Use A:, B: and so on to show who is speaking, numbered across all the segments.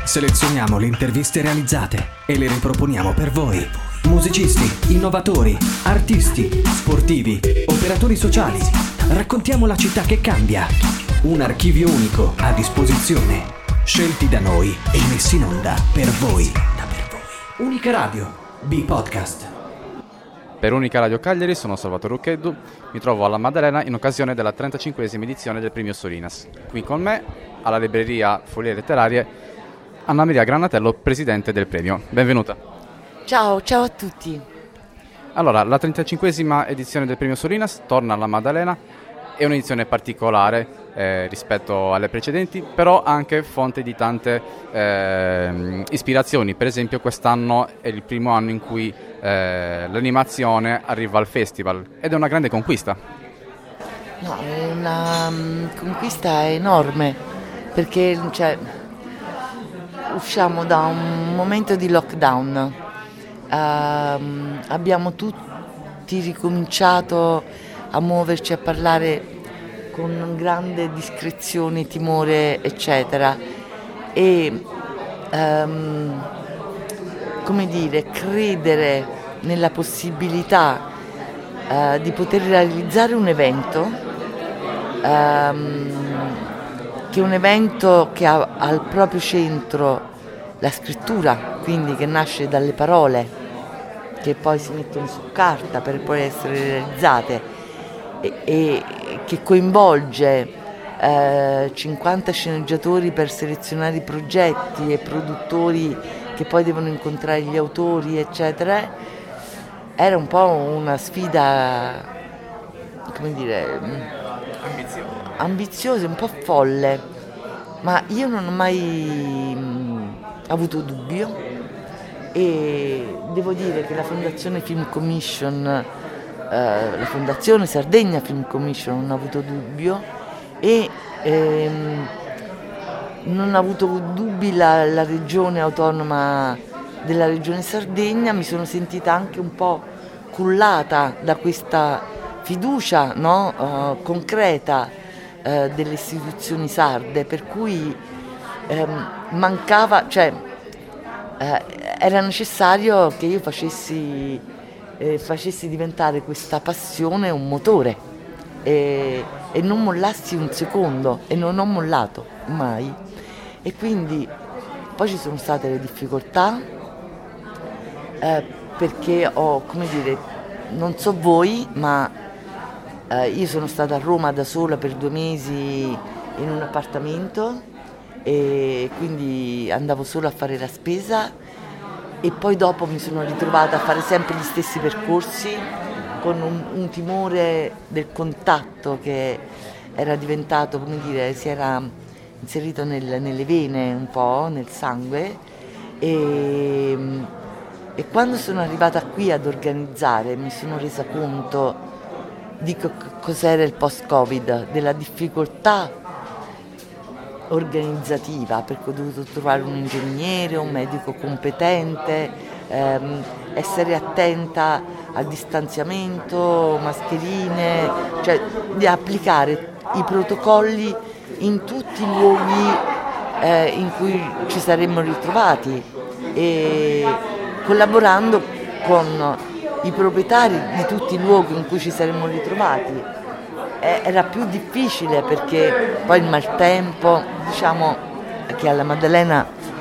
A: Selezioniamo le interviste realizzate e le riproponiamo per voi. Musicisti, innovatori, artisti, sportivi, operatori sociali. Raccontiamo la città che cambia. Un archivio unico a disposizione. Scelti da noi e messi in onda per voi. Unica Radio, B-Podcast.
B: Per Unica Radio Cagliari sono Salvatore Rucchetto, mi trovo alla Maddalena in occasione della 35esima edizione del Premio Solinas. Qui con me, alla libreria Follie Letterarie, Anna Maria Granatello, presidente del premio. Benvenuta.
C: Ciao a tutti.
B: Allora, la 35esima edizione del Premio Solinas torna alla Maddalena, è un'edizione particolare rispetto alle precedenti, però anche fonte di tante ispirazioni. Per esempio quest'anno è il primo anno in cui l'animazione arriva al festival ed è una grande conquista.
C: No, è una conquista enorme perché usciamo da un momento di lockdown, abbiamo tutti ricominciato a muoverci, a parlare con grande discrezione, timore, eccetera, e credere nella possibilità di poter realizzare un evento, che è un evento che ha al proprio centro la scrittura, quindi che nasce dalle parole che poi si mettono su carta per poi essere realizzate e che coinvolge 50 sceneggiatori per selezionare i progetti e produttori che poi devono incontrare gli autori, eccetera. Era un po' una sfida, ambiziosa, un po' folle, ma io non ho mai avuto dubbio e devo dire che la Fondazione Film Commission, la Fondazione Sardegna Film Commission non ha avuto dubbio e non ha avuto dubbi la regione autonoma della regione Sardegna. Mi sono sentita anche un po' cullata da questa fiducia, no? Concreta delle istituzioni sarde, per cui era necessario che io facessi diventare questa passione un motore e non mollassi un secondo, e non ho mollato mai. E quindi poi ci sono state le difficoltà perché non so voi, ma io sono stata a Roma da sola per 2 mesi in un appartamento e quindi andavo solo a fare la spesa e poi dopo mi sono ritrovata a fare sempre gli stessi percorsi con un timore del contatto che era diventato, si era inserito nelle vene un po', nel sangue e quando sono arrivata qui ad organizzare mi sono resa conto di cos'era il post-Covid, della difficoltà organizzativa, perché ho dovuto trovare un ingegnere, un medico competente, essere attenta al distanziamento, mascherine, cioè di applicare i protocolli in tutti i luoghi in cui ci saremmo ritrovati e collaborando con i proprietari di tutti i luoghi in cui ci saremmo ritrovati. Era più difficile perché poi il maltempo, che alla Maddalena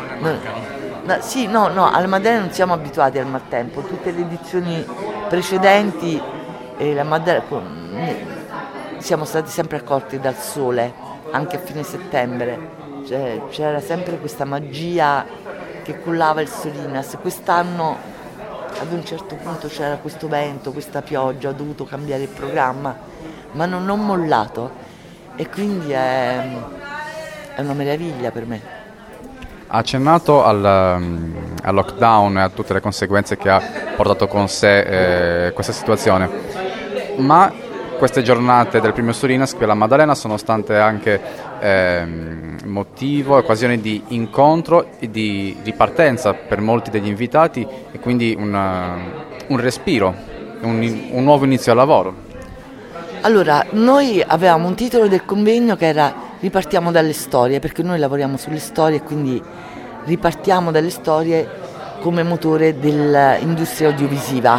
C: alla Maddalena non siamo abituati al maltempo. Tutte le edizioni precedenti la Maddalena siamo stati sempre accolti dal sole, anche a fine settembre. C'era sempre questa magia che cullava il Solinas. Quest'anno ad un certo punto c'era questo vento, questa pioggia, ho dovuto cambiare il programma, ma non ho mollato e quindi è una meraviglia per me.
B: Ha accennato al lockdown e a tutte le conseguenze che ha portato con sé questa situazione, ma queste giornate del Premio Solinas qui alla Maddalena sono state anche motivo, occasione di incontro e di ripartenza per molti degli invitati e quindi un respiro, un nuovo inizio al lavoro.
C: Allora, noi avevamo un titolo del convegno che era Ripartiamo dalle storie, perché noi lavoriamo sulle storie e quindi ripartiamo dalle storie come motore dell'industria audiovisiva,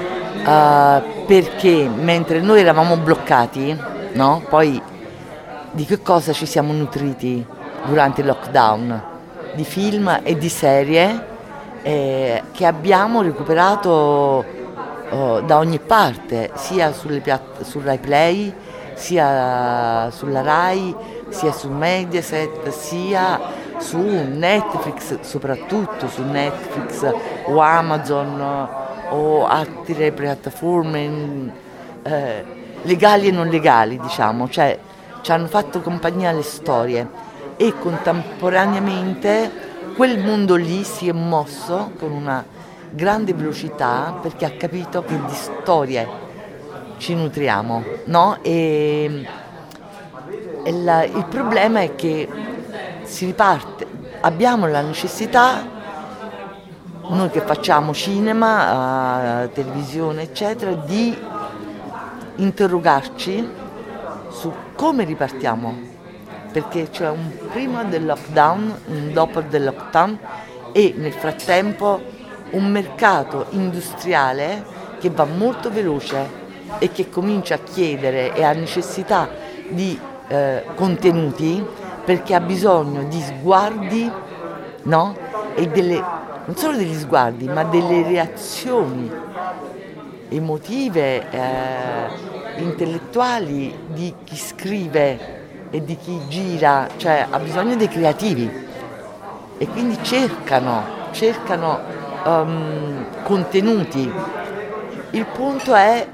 C: perché mentre noi eravamo bloccati, no? Poi di che cosa ci siamo nutriti durante il lockdown? Di film e di serie che abbiamo recuperato da ogni parte, sia su Rai Play, sia sulla Rai, sia su Mediaset, sia su Netflix, soprattutto su Netflix o Amazon o altre piattaforme legali e non legali, diciamo, cioè ci hanno fatto compagnia alle storie e contemporaneamente quel mondo lì si è mosso con una grande velocità perché ha capito che di storie ci nutriamo, no? E il problema è che si riparte, abbiamo la necessità, noi che facciamo cinema, televisione eccetera, di interrogarci su come ripartiamo, perché c'è un prima del lockdown, un dopo del lockdown e nel frattempo un mercato industriale che va molto veloce e che comincia a chiedere e ha necessità di contenuti perché ha bisogno di sguardi, no? E non solo degli sguardi, ma delle reazioni emotive, intellettuali di chi scrive e di chi gira, cioè ha bisogno dei creativi e quindi cercano contenuti. Il punto è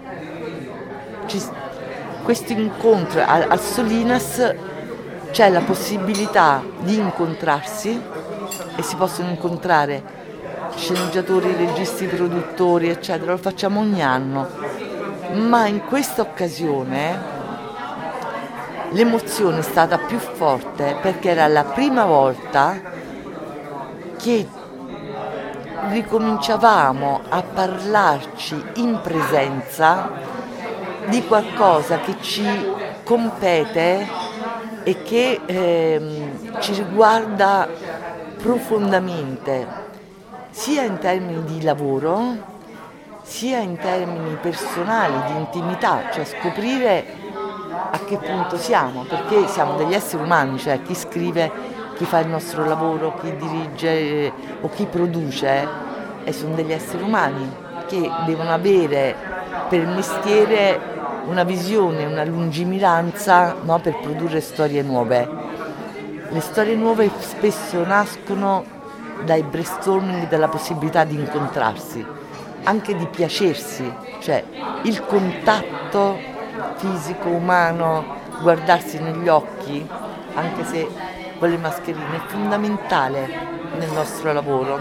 C: questo incontro al Solinas c'è la possibilità di incontrarsi e si possono incontrare sceneggiatori, registi, produttori eccetera, lo facciamo ogni anno, ma in questa occasione l'emozione è stata più forte perché era la prima volta che ricominciavamo a parlarci in presenza di qualcosa che ci compete e che ci riguarda profondamente, sia in termini di lavoro, sia in termini personali, di intimità, cioè scoprire a che punto siamo, perché siamo degli esseri umani, cioè chi scrive, chi fa il nostro lavoro, chi dirige o chi produce, sono degli esseri umani che devono avere per mestiere una visione, una lungimiranza, no, per produrre storie nuove. Le storie nuove spesso nascono dai brainstorming, dalla possibilità di incontrarsi, anche di piacersi, cioè il contatto fisico, umano, guardarsi negli occhi, anche se con le mascherine, è fondamentale nel nostro lavoro.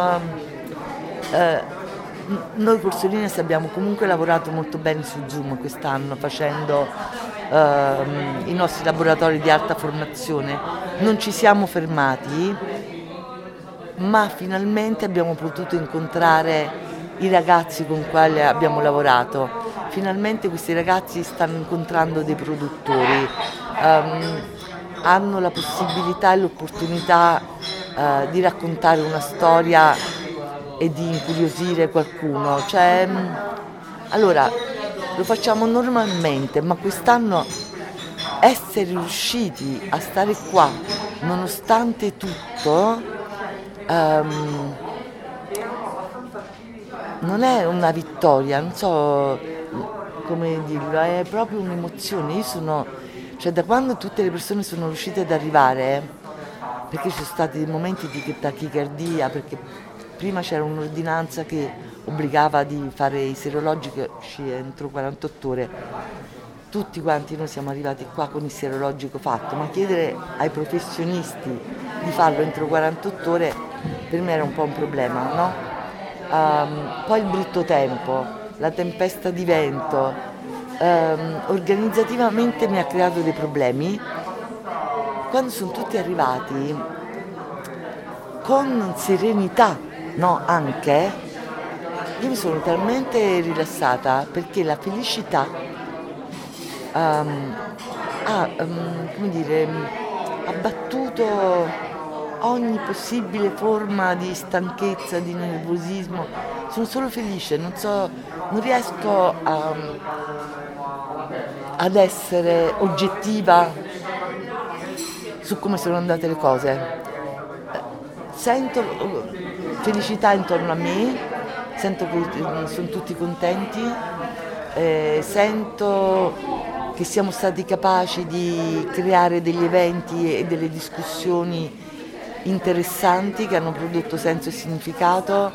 C: Noi col Solinas abbiamo comunque lavorato molto bene su Zoom quest'anno, facendo i nostri laboratori di alta formazione. Non ci siamo fermati, ma finalmente abbiamo potuto incontrare i ragazzi con i quali abbiamo lavorato. Finalmente questi ragazzi stanno incontrando dei produttori, hanno la possibilità e l'opportunità di raccontare una storia e di incuriosire qualcuno. Cioè, allora, lo facciamo normalmente, ma quest'anno essere riusciti a stare qua, nonostante tutto, non è una vittoria, non so come dirlo, è proprio un'emozione. Cioè da quando tutte le persone sono riuscite ad arrivare, perché ci sono stati dei momenti di tachicardia, perché prima c'era un'ordinanza che obbligava di fare i serologici entro 48 ore. Tutti quanti noi siamo arrivati qua con il serologico fatto, ma chiedere ai professionisti di farlo entro 48 ore per me era un po' un problema, no? Poi il brutto tempo, la tempesta di vento, organizzativamente mi ha creato dei problemi. Quando sono tutti arrivati con serenità, no, anche, io mi sono talmente rilassata perché la felicità ha battuto ogni possibile forma di stanchezza, di nervosismo. Sono solo felice, non riesco ad essere oggettiva su come sono andate le cose. Sento felicità intorno a me, sento che sono tutti contenti, sento che siamo stati capaci di creare degli eventi e delle discussioni interessanti che hanno prodotto senso e significato.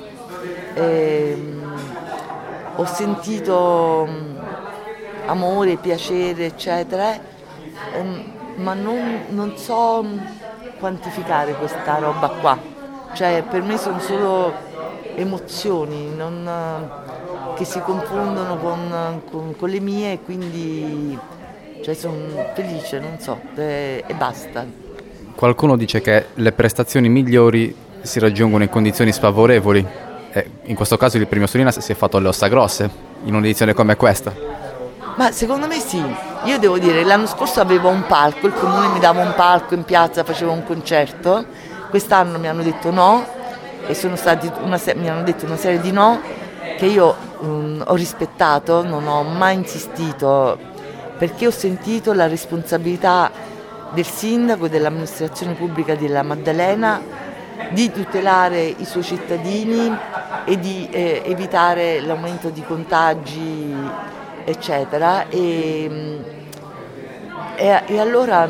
C: Ho sentito amore, piacere, eccetera, ma non so quantificare questa roba qua. Cioè, per me sono solo emozioni che si confondono con le mie, e quindi sono felice, non so, e basta.
B: Qualcuno dice che le prestazioni migliori si raggiungono in condizioni sfavorevoli. In questo caso il Premio Solina si è fatto alle ossa grosse, in un'edizione come questa.
C: Ma secondo me sì. Io devo dire, l'anno scorso avevo un palco, il comune mi dava un palco in piazza, facevo un concerto. Quest'anno mi hanno detto no, e mi hanno detto una serie di no che io ho rispettato, non ho mai insistito, perché ho sentito la responsabilità del sindaco e dell'amministrazione pubblica della Maddalena di tutelare i suoi cittadini e di evitare l'aumento di contagi, eccetera. E allora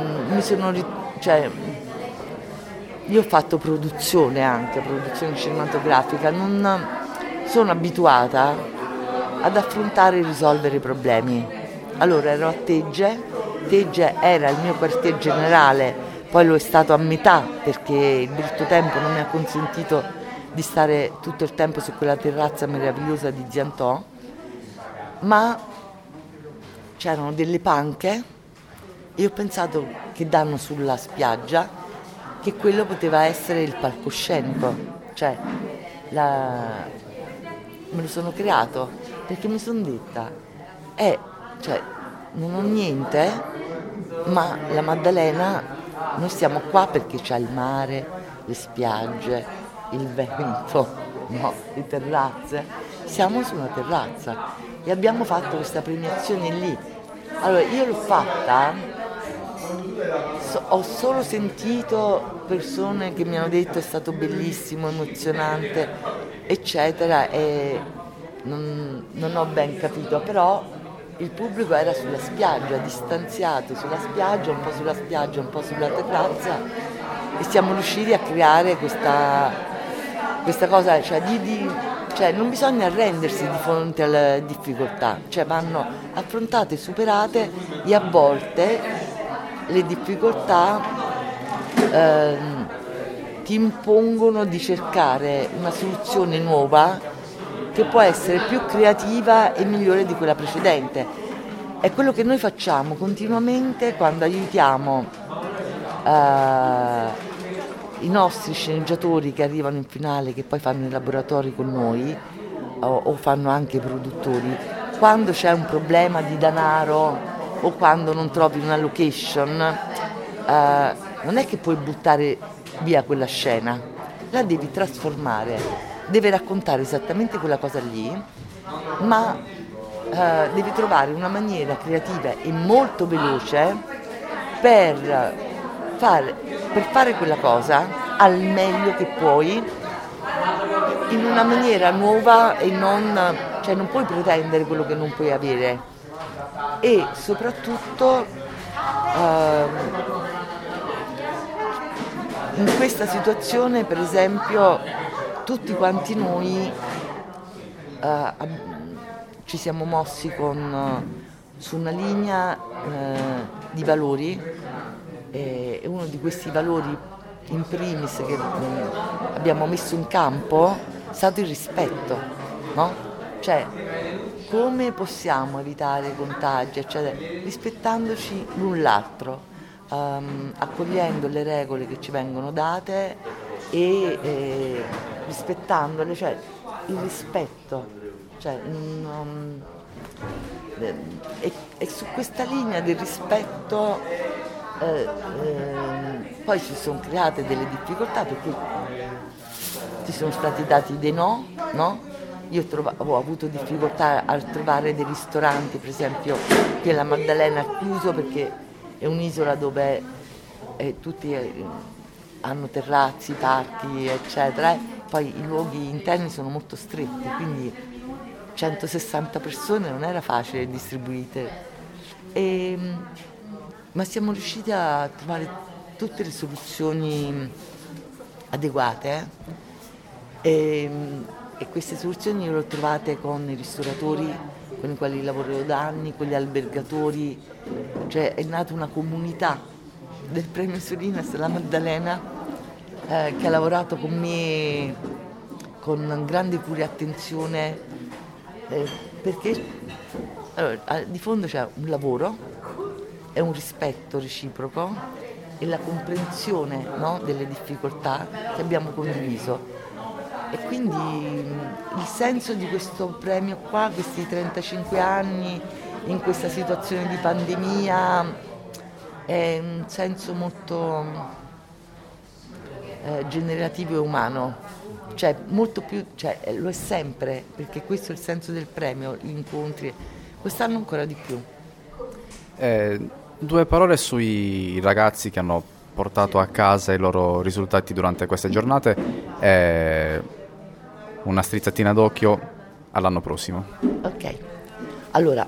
C: io ho fatto produzione cinematografica, non sono abituata ad affrontare e risolvere i problemi. Allora ero a Tegge era il mio quartier generale, poi lo è stato a metà perché il brutto tempo non mi ha consentito di stare tutto il tempo su quella terrazza meravigliosa di Ziantò, ma c'erano delle panche e ho pensato che danno sulla spiaggia che quello poteva essere il palcoscenico, me lo sono creato perché mi sono detta non ho niente, ma la Maddalena, noi stiamo qua perché c'è il mare, le spiagge, il vento, no? Le terrazze, siamo su una terrazza e abbiamo fatto questa premiazione lì. Allora io l'ho fatta, ho solo sentito persone che mi hanno detto è stato bellissimo, emozionante, eccetera, e non ho ben capito, però il pubblico era sulla spiaggia, distanziato sulla spiaggia, un po' sulla spiaggia, un po' sulla terrazza, e siamo riusciti a creare questa cosa, non bisogna arrendersi di fronte alle difficoltà, vanno affrontate, superate, e a volte le difficoltà ti impongono di cercare una soluzione nuova che può essere più creativa e migliore di quella precedente. È quello che noi facciamo continuamente quando aiutiamo i nostri sceneggiatori che arrivano in finale, che poi fanno i laboratori con noi, o fanno anche i produttori, quando c'è un problema di denaro o quando non trovi una location, non è che puoi buttare via quella scena, la devi trasformare. Deve raccontare esattamente quella cosa lì, ma devi trovare una maniera creativa e molto veloce per fare quella cosa al meglio che puoi, in una maniera nuova, e non puoi pretendere quello che non puoi avere. E soprattutto in questa situazione, per esempio, tutti quanti noi ci siamo mossi su una linea di valori, e uno di questi valori in primis che abbiamo messo in campo è stato il rispetto, no? Come possiamo evitare i contagi, eccetera, rispettandoci l'un l'altro, accogliendo le regole che ci vengono date e rispettandole, il rispetto, e su questa linea del rispetto Poi si sono create delle difficoltà perché ci sono stati dati dei no? Io ho avuto difficoltà a trovare dei ristoranti, per esempio qui alla Maddalena è chiuso perché è un'isola dove tutti hanno terrazzi, parchi, eccetera. Poi i luoghi interni sono molto stretti, quindi 160 persone non era facile distribuite. Ma siamo riusciti a trovare tutte le soluzioni adeguate e queste soluzioni le ho trovate con i ristoratori con i quali lavoro da anni, con gli albergatori, cioè è nata una comunità del Premio Solinas La Maddalena che ha lavorato con me con grande cura e attenzione perché allora, di fondo c'è un lavoro, è un rispetto reciproco e la comprensione, no, delle difficoltà che abbiamo condiviso. E quindi il senso di questo premio qua, questi 35 anni, in questa situazione di pandemia, è un senso molto generativo e umano, cioè molto più, cioè, lo è sempre, perché questo è il senso del premio, gli incontri, quest'anno ancora di più.
B: 2 parole sui ragazzi che hanno portato a casa i loro risultati durante queste giornate. Una strizzatina d'occhio all'anno prossimo.
C: Ok, allora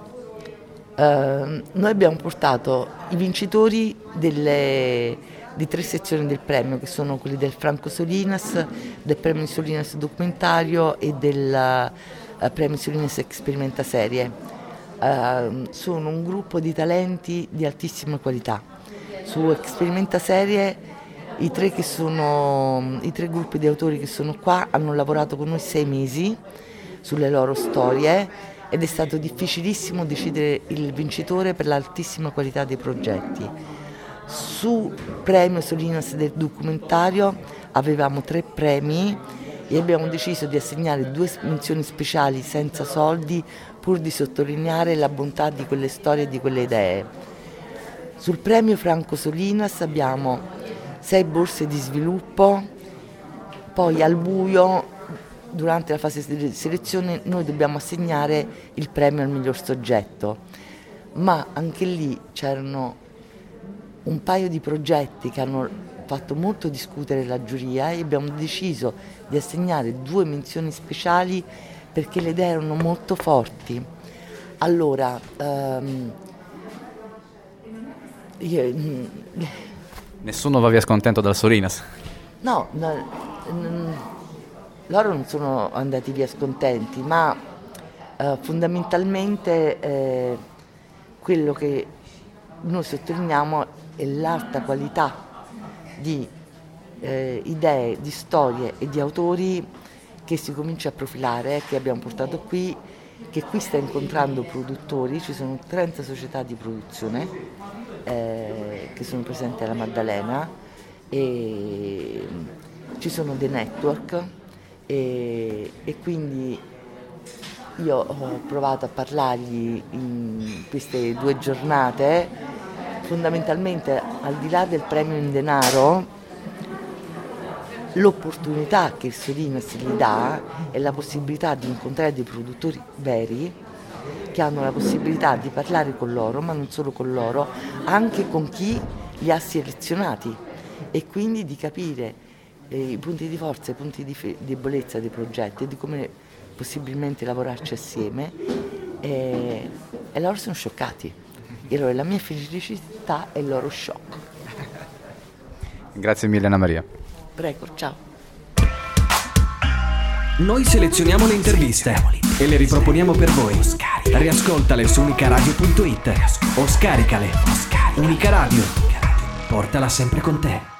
C: noi abbiamo portato i vincitori di 3 sezioni del premio, che sono quelli del Franco Solinas, del Premio Solinas Documentario e del Premio Solinas Experimenta Serie. Sono un gruppo di talenti di altissima qualità. Su Experimenta Serie i 3 gruppi di autori che sono qua hanno lavorato con noi 6 mesi sulle loro storie ed è stato difficilissimo decidere il vincitore per l'altissima qualità dei progetti. Su Premio Solinas del documentario avevamo 3 premi e abbiamo deciso di assegnare 2 menzioni speciali senza soldi pur di sottolineare la bontà di quelle storie e di quelle idee. Sul Premio Franco Solinas abbiamo 6 borse di sviluppo, poi al buio, durante la fase di selezione, noi dobbiamo assegnare il premio al miglior soggetto, ma anche lì c'erano un paio di progetti che hanno fatto molto discutere la giuria e abbiamo deciso di assegnare 2 menzioni speciali perché le idee erano molto forti. Allora,
B: Nessuno va via scontento dal Solinas?
C: No, loro non sono andati via scontenti, ma fondamentalmente quello che noi sottolineiamo è l'alta qualità di idee, di storie e di autori che si comincia a profilare, che abbiamo portato qui, che qui sta incontrando produttori. Ci sono 30 società di produzione che sono presenti alla Maddalena e ci sono dei network e quindi io ho provato a parlargli in queste 2 giornate. Fondamentalmente, al di là del premio in denaro, l'opportunità che il Solinas gli dà è la possibilità di incontrare dei produttori veri che hanno la possibilità di parlare con loro, ma non solo con loro, anche con chi li ha selezionati e quindi di capire i punti di forza e i punti di debolezza dei progetti e di come possibilmente lavorarci assieme e loro sono scioccati. E allora la mia felicità è il loro shock.
B: Grazie mille Anna Maria.
C: Prego, ciao.
A: Noi selezioniamo le interviste e le riproponiamo per voi. Riascoltale su unicaradio.it o scaricale. Unica Radio. Portala sempre con te.